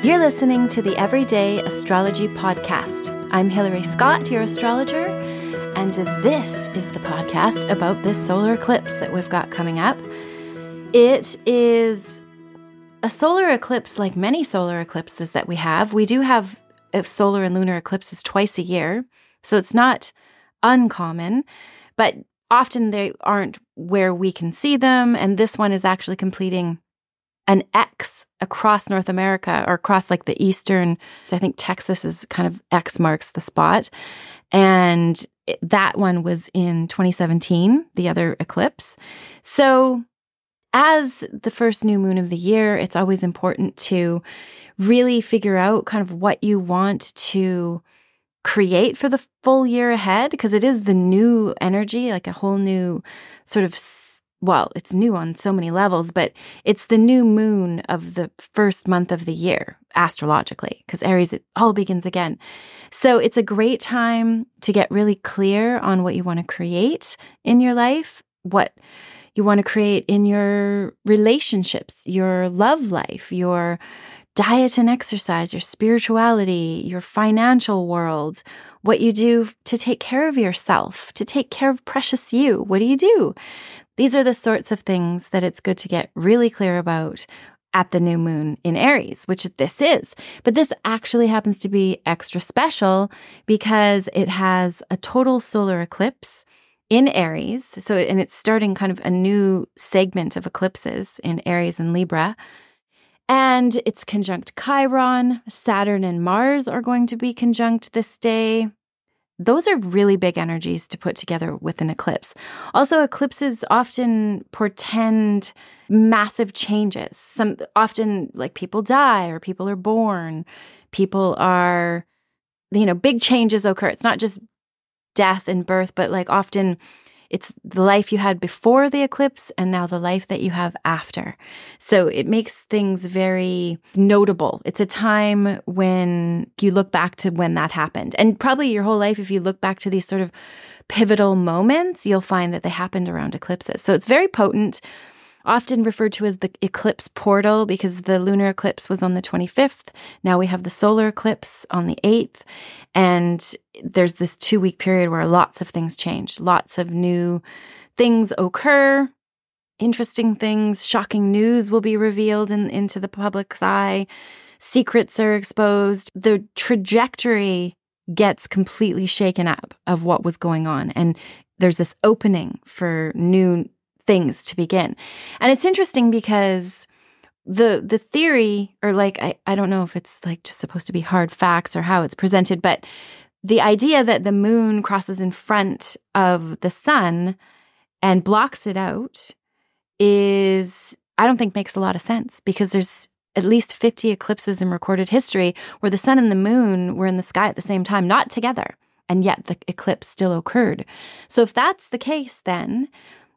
You're listening to the Everyday Astrology Podcast. I'm Hilary Scott, your astrologer, and this is the podcast about this solar eclipse that we've got coming up. It is a solar eclipse like many solar eclipses that we have. We do have solar and lunar eclipses twice a year, so it's not uncommon, but often they aren't where we can see them, and this one is actually completing an X across North America, or across like the eastern, I think Texas is kind of X marks the spot. And that one was in 2017, the other eclipse. So as the first new moon of the year, it's always important to really figure out kind of what you want to create for the full year ahead, because it is the new energy, like a whole new sort of, well, it's new on so many levels, but it's the new moon of the first month of the year, astrologically, because Aries, it all begins again. So it's a great time to get really clear on what you want to create in your life, what you want to create in your relationships, your love life, your diet and exercise, your spirituality, your financial world, what you do to take care of yourself, to take care of precious you. What do you do? These are the sorts of things that it's good to get really clear about at the new moon in Aries, which this is. But this actually happens to be extra special because it has a total solar eclipse in Aries. So, and it's starting kind of a new segment of eclipses in Aries and Libra. And it's conjunct Chiron. Saturn and Mars are going to be conjunct this day. Those are really big energies to put together with an eclipse. Also, eclipses often portend massive changes. Some often, like, people die or people are born. People are, big changes occur. It's not just death and birth, but like often it's the life you had before the eclipse and now the life that you have after. So it makes things very notable. It's a time when you look back to when that happened. And probably your whole life, if you look back to these sort of pivotal moments, you'll find that they happened around eclipses. So it's very potent, often referred to as the eclipse portal because the lunar eclipse was on the 25th. Now we have the solar eclipse on the 8th. And there's this 2-week period where lots of things change. Lots of new things occur. Interesting things, shocking news will be revealed into the public's eye. Secrets are exposed. The trajectory gets completely shaken up of what was going on. And there's this opening for new things to begin. And it's interesting because the theory, or like, I don't know if it's like just supposed to be hard facts or how it's presented, but the idea that the moon crosses in front of the sun and blocks it out is, I don't think makes a lot of sense, because there's at least 50 eclipses in recorded history where the sun and the moon were in the sky at the same time, not together, and yet the eclipse still occurred. So if that's the case, then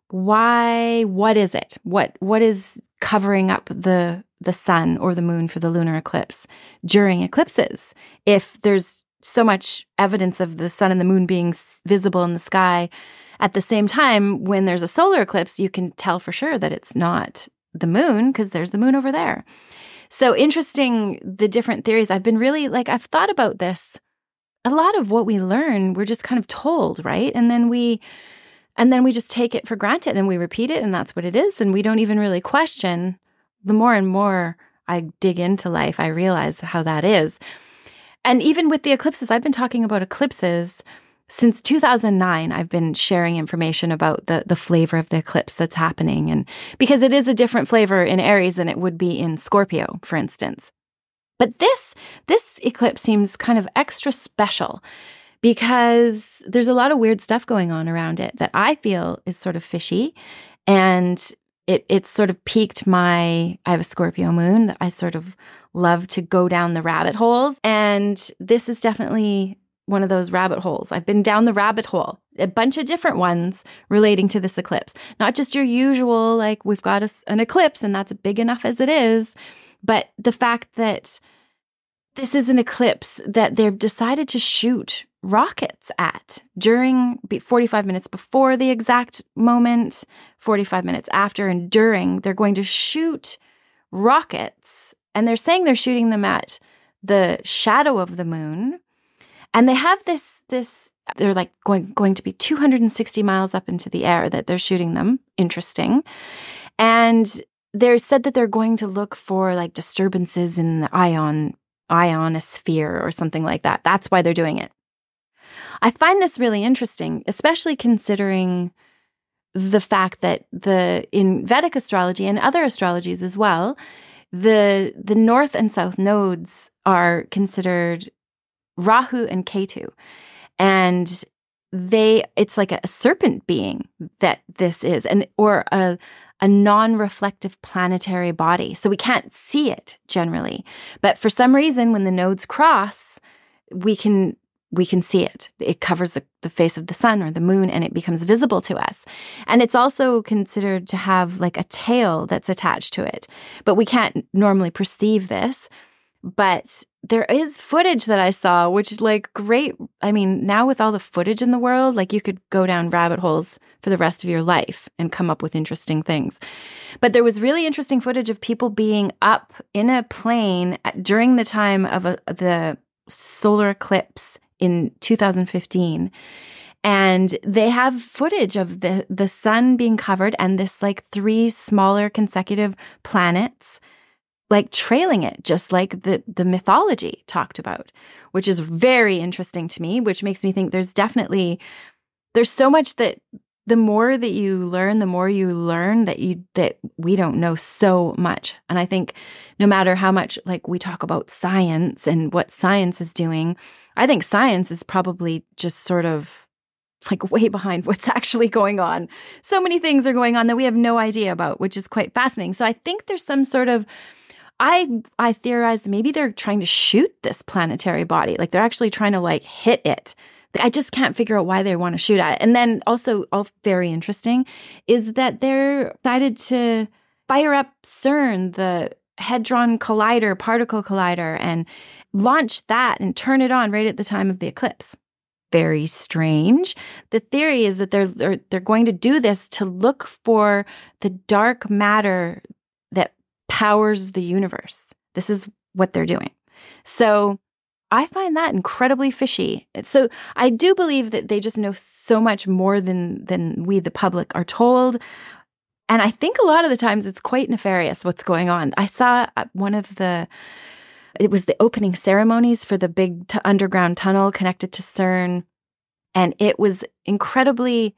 what is it? What is covering up the sun or the moon for the lunar eclipse during eclipses? If there's so much evidence of the sun and the moon being visible in the sky at the same time, when there's a solar eclipse, you can tell for sure that it's not the moon because there's the moon over there. So interesting, the different theories. I've been really, I've thought about this. A lot of what we learn, we're just kind of told, right? And then we just take it for granted and we repeat it, and that's what it is. And we don't even really question. The more and more I dig into life, I realize how that is. And even with the eclipses, I've been talking about eclipses since 2009. I've been sharing information about the flavor of the eclipse that's happening. And because it is a different flavor in Aries than it would be in Scorpio, for instance. But this eclipse seems kind of extra special, because there's a lot of weird stuff going on around it that I feel is sort of fishy. And it's sort of piqued I have a Scorpio moon that I sort of love to go down the rabbit holes. And this is definitely one of those rabbit holes. I've been down the rabbit hole, a bunch of different ones relating to this eclipse. Not just your usual, like we've got an eclipse and that's big enough as it is, but the fact that this is an eclipse that they've decided to shoot rockets at during 45 minutes before the exact moment, 45 minutes after and during. They're going to shoot rockets And they're saying they're shooting them at the shadow of the moon. And they have this they're like going to be 260 miles up into the air that they're shooting them. Interesting. And they said that they're going to look for like disturbances in the ionosphere or something like that. That's why they're doing it. I find this really interesting, especially considering the fact that in Vedic astrology and other astrologies as well, the north and south nodes are considered Rahu and Ketu. And it's like a serpent being that this is, or a non-reflective planetary body. So we can't see it generally. But for some reason, when the nodes cross, we can see it. It covers the face of the sun or the moon, and it becomes visible to us. And it's also considered to have like a tail that's attached to it. But we can't normally perceive this. But there is footage that I saw, which is like great. I mean, now with all the footage in the world, like you could go down rabbit holes for the rest of your life and come up with interesting things. But there was really interesting footage of people being up in a plane during the time of the solar eclipse in 2015. And they have footage of the sun being covered and this like 3 smaller consecutive planets like trailing it, just like the mythology talked about, which is very interesting to me, which makes me think there's so much that the more that you learn that we don't know so much. And I think no matter how much like we talk about science and what science is doing, I think science is probably just sort of like way behind what's actually going on. So many things are going on that we have no idea about, which is quite fascinating. So I think there's some sort of I theorized maybe they're trying to shoot this planetary body. Like they're actually trying to like hit it. I just can't figure out why they want to shoot at it. And then also, very interesting, is that they're decided to fire up CERN, the Hadron Collider, particle collider, and launch that and turn it on right at the time of the eclipse. Very strange. The theory is that they're going to do this to look for the dark matter that powers the universe. This is what they're doing. So I find that incredibly fishy. So I do believe that they just know so much more than we, the public, are told. And I think a lot of the times it's quite nefarious what's going on. I saw it was the opening ceremonies for the big underground tunnel connected to CERN. And it was incredibly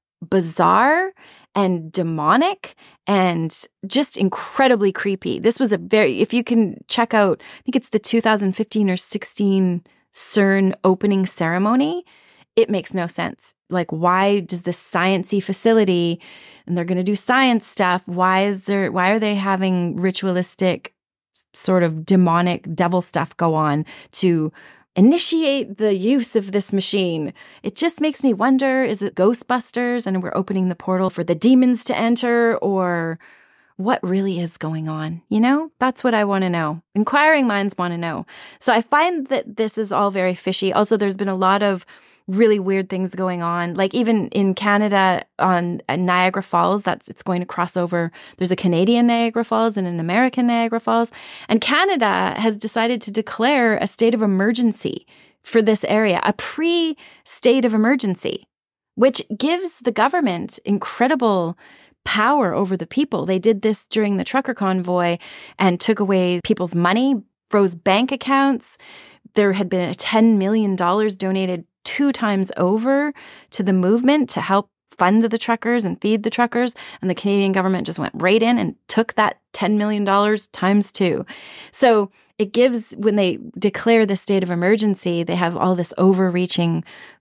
bizarre and demonic and just incredibly creepy. This was if you can check out, I think it's the 2015 or 16 CERN opening ceremony, it makes no sense. Like, why does this sciencey facility, and they're going to do science stuff, why are they having ritualistic sort of demonic devil stuff go on to initiate the use of this machine? It just makes me wonder, is it Ghostbusters and we're opening the portal for the demons to enter, or what really is going on? You know, that's what I want to know. Inquiring minds want to know. So I find that this is all very fishy. Also, there's been a lot of really weird things going on. Like even in Canada on Niagara Falls, it's going to cross over. There's a Canadian Niagara Falls and an American Niagara Falls. And Canada has decided to declare a state of emergency for this area, a pre-state of emergency, which gives the government incredible power over the people. They did this during the trucker convoy and took away people's money, froze bank accounts. There had been $10 million donated 2 times over to the movement to help fund the truckers and feed the truckers. And the Canadian government just went right in and took that $10 million times 2. So it gives, when they declare the state of emergency, they have all this overreaching,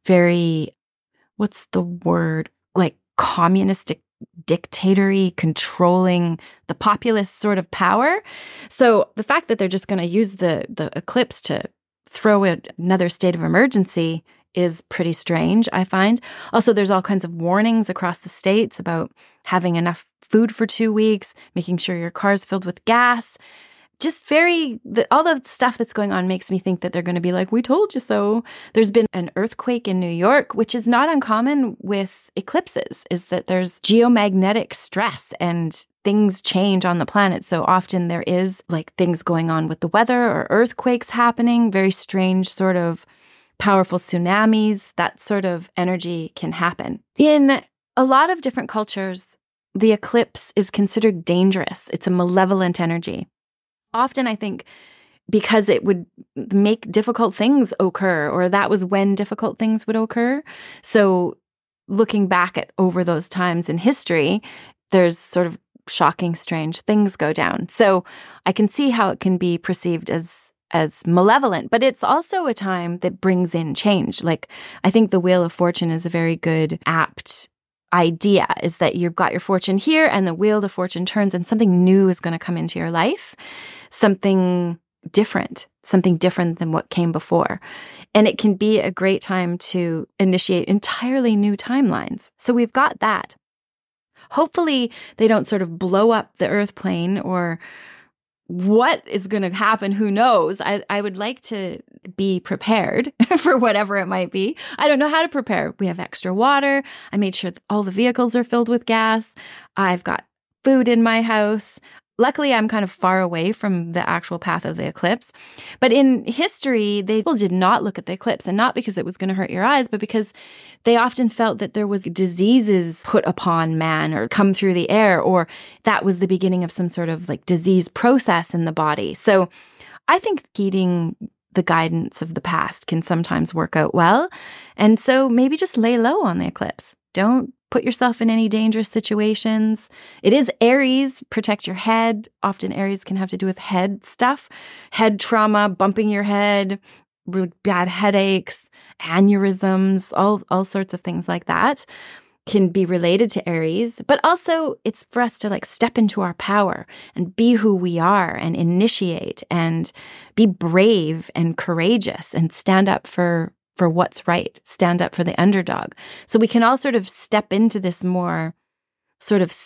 very, what's the word? Like communistic, dictatory, controlling the populace sort of power. So the fact that they're just going to use the eclipse to throw in another state of emergency is pretty strange, I find. Also, there's all kinds of warnings across the states about having enough food for 2 weeks, making sure your car's filled with gas. Just all the stuff that's going on makes me think that they're going to be like, we told you so. There's been an earthquake in New York, which is not uncommon with eclipses, is that there's geomagnetic stress and things change on the planet. So often there is like things going on with the weather or earthquakes happening, very strange sort of powerful tsunamis. That sort of energy can happen. In a lot of different cultures, the eclipse is considered dangerous. It's a malevolent energy. Often, I think, because it would make difficult things occur, or that was when difficult things would occur. So looking back at over those times in history, there's sort of shocking, strange things go down. So I can see how it can be perceived as malevolent, but it's also a time that brings in change. Like, I think the Wheel of Fortune is a very good, apt idea, is that you've got your fortune here and the Wheel of Fortune turns and something new is going to come into your life, something different than what came before. And it can be a great time to initiate entirely new timelines. So we've got that. Hopefully they don't sort of blow up the earth plane, or what is going to happen, who knows? I would like to be prepared for whatever it might be. I don't know how to prepare. We have extra water. I made sure that all the vehicles are filled with gas. I've got food in my house. Luckily, I'm kind of far away from the actual path of the eclipse. But in history, people did not look at the eclipse, and not because it was going to hurt your eyes, but because they often felt that there was diseases put upon man or come through the air, or that was the beginning of some sort of like disease process in the body. So I think heeding the guidance of the past can sometimes work out well. And so maybe just lay low on the eclipse. Don't put yourself in any dangerous situations. It is Aries, protect your head. Often Aries can have to do with head stuff, head trauma, bumping your head, really bad headaches, aneurysms, all sorts of things like that can be related to Aries. But also it's for us to like step into our power and be who we are and initiate and be brave and courageous and stand up for what's right, stand up for the underdog. So we can all sort of step into this more sort of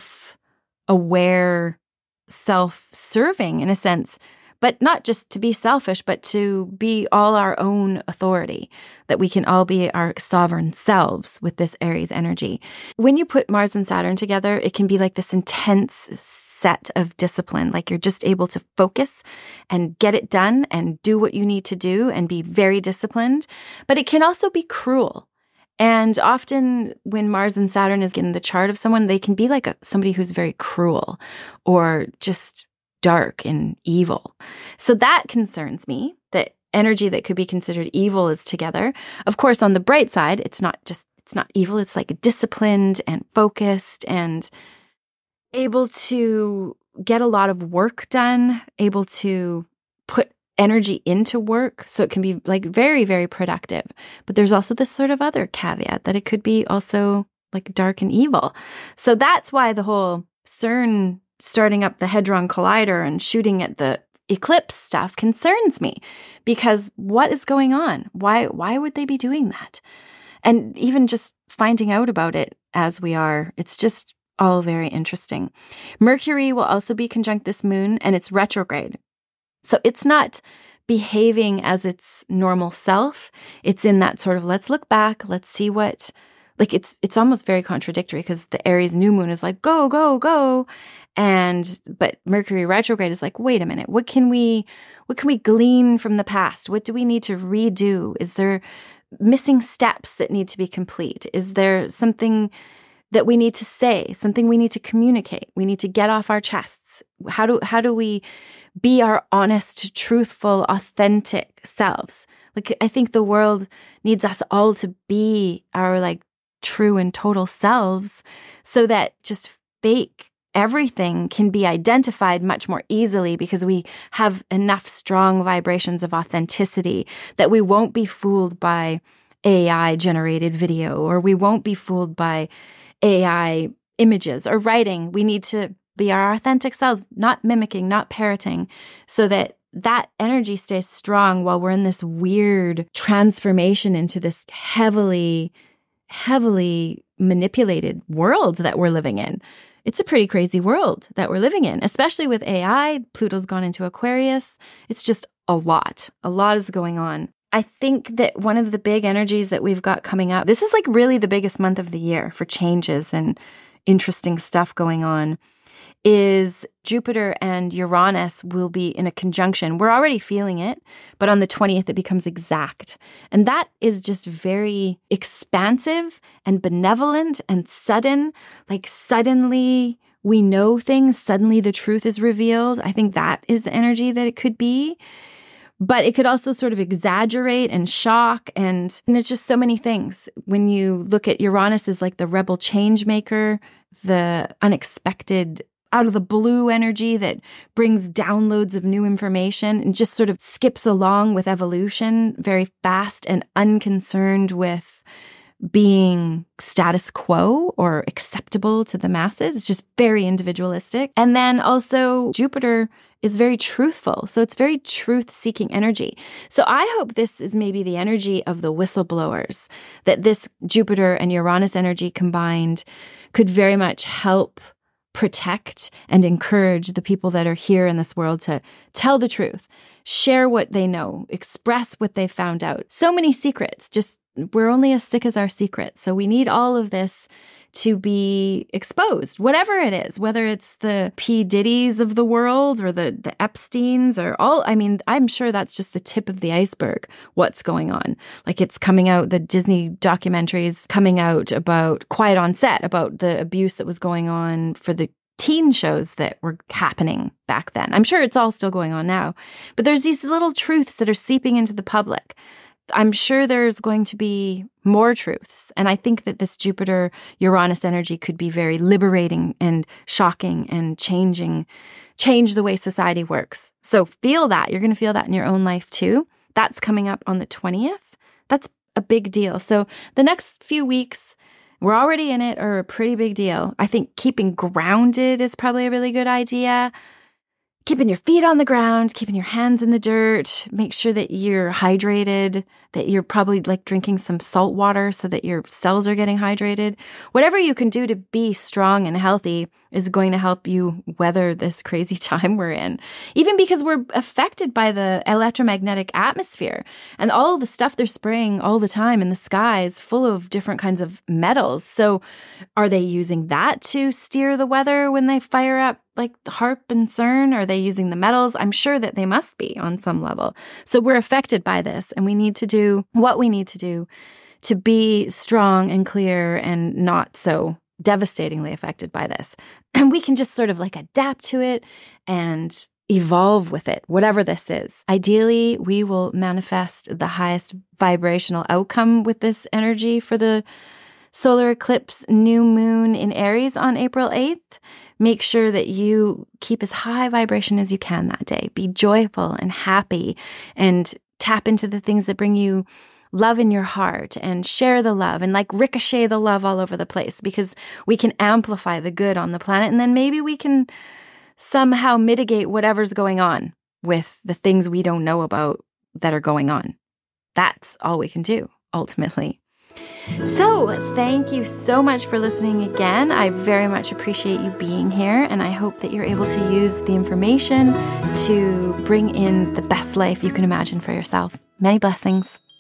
self-aware, self-serving in a sense, but not just to be selfish, but to be all our own authority, that we can all be our sovereign selves with this Aries energy. When you put Mars and Saturn together, it can be like this intense set of discipline, like you're just able to focus and get it done and do what you need to do and be very disciplined. But it can also be cruel. And often when Mars and Saturn is in the chart of someone, they can be like somebody who's very cruel or just dark and evil. So that concerns me, that energy that could be considered evil is together. Of course, on the bright side, it's not evil. It's like disciplined and focused and able to get a lot of work done, able to put energy into work. So it can be like very, very productive. But there's also this sort of other caveat that it could be also like dark and evil. So that's why the whole CERN starting up the Hadron Collider and shooting at the eclipse stuff concerns me, because what is going on? Why would they be doing that? And even just finding out about it as we are, it's just all very interesting. Mercury will also be conjunct this moon, and it's retrograde. So it's not behaving as its normal self. It's in that sort of, let's look back, let's see what, like it's almost very contradictory, because the Aries new moon is like, go, go, go. But Mercury retrograde is like, wait a minute, what can we glean from the past? What do we need to redo? Is there missing steps that need to be complete? Is there something that we need to say, something we need to communicate? We need to get off our chests. How do we be our honest, truthful, authentic selves? Like, I think the world needs us all to be our like true and total selves, so that just fake everything can be identified much more easily, because we have enough strong vibrations of authenticity that we won't be fooled by AI generated video, or we won't be fooled by AI images or writing. We need to be our authentic selves, not mimicking, not parroting, so that energy stays strong while we're in this weird transformation into this heavily manipulated world that we're living in. It's a pretty crazy world that we're living in, especially with AI. Pluto's gone into Aquarius. It's just a lot. A lot is going on. I think that one of the big energies that we've got coming up, this is like really the biggest month of the year for changes and interesting stuff going on, is Jupiter and Uranus will be in a conjunction. We're already feeling it, but on the 20th, it becomes exact. And that is just very expansive and benevolent and sudden. Like suddenly we know things, suddenly the truth is revealed. I think that is the energy that it could be. But it could also sort of exaggerate and shock. And there's just so many things. When you look at Uranus as like the rebel change maker, the unexpected out of the blue energy that brings downloads of new information and just sort of skips along with evolution very fast and unconcerned with being status quo or acceptable to the masses. It's just very individualistic. And then also Jupiter is very truthful. So it's very truth-seeking energy. So I hope this is maybe the energy of the whistleblowers, that this Jupiter and Uranus energy combined could very much help protect and encourage the people that are here in this world to tell the truth, share what they know, express what they found out. So many secrets, just we're only as sick as our secrets. So we need all of this to be exposed, whatever it is, whether it's the P. Diddy's of the world or the Epsteins or all. I mean, I'm sure that's just the tip of the iceberg, what's going on. Like it's coming out, the Disney documentaries coming out about Quiet on Set, about the abuse that was going on for the teen shows that were happening back then. I'm sure it's all still going on now. But there's these little truths that are seeping into the public. I'm sure there's going to be more truths. And I think that this Jupiter-Uranus energy could be very liberating and shocking and change the way society works. So feel that. You're going to feel that in your own life too. That's coming up on the 20th. That's a big deal. So the next few weeks, we're already in it, are a pretty big deal. I think keeping grounded is probably a really good idea. Keeping your feet on the ground, keeping your hands in the dirt, make sure that you're hydrated, that you're probably like drinking some salt water so that your cells are getting hydrated. Whatever you can do to be strong and healthy is going to help you weather this crazy time we're in. Even because we're affected by the electromagnetic atmosphere and all the stuff they're spraying all the time in the skies full of different kinds of metals. So are they using that to steer the weather when they fire up like HAARP and CERN? Are they using the metals? I'm sure that they must be on some level. So we're affected by this and we need to do what we need to do to be strong and clear and not so devastatingly affected by this. And we can just sort of like adapt to it and evolve with it, whatever this is. Ideally, we will manifest the highest vibrational outcome with this energy for the solar eclipse new moon in Aries on April 8th. Make sure that you keep as high vibration as you can that day. Be joyful and happy and tap into the things that bring you love in your heart and share the love and like ricochet the love all over the place, because we can amplify the good on the planet and then maybe we can somehow mitigate whatever's going on with the things we don't know about that are going on. That's all we can do ultimately. So thank you so much for listening again. I very much appreciate you being here, and I hope that you're able to use the information to bring in the best life you can imagine for yourself. Many blessings.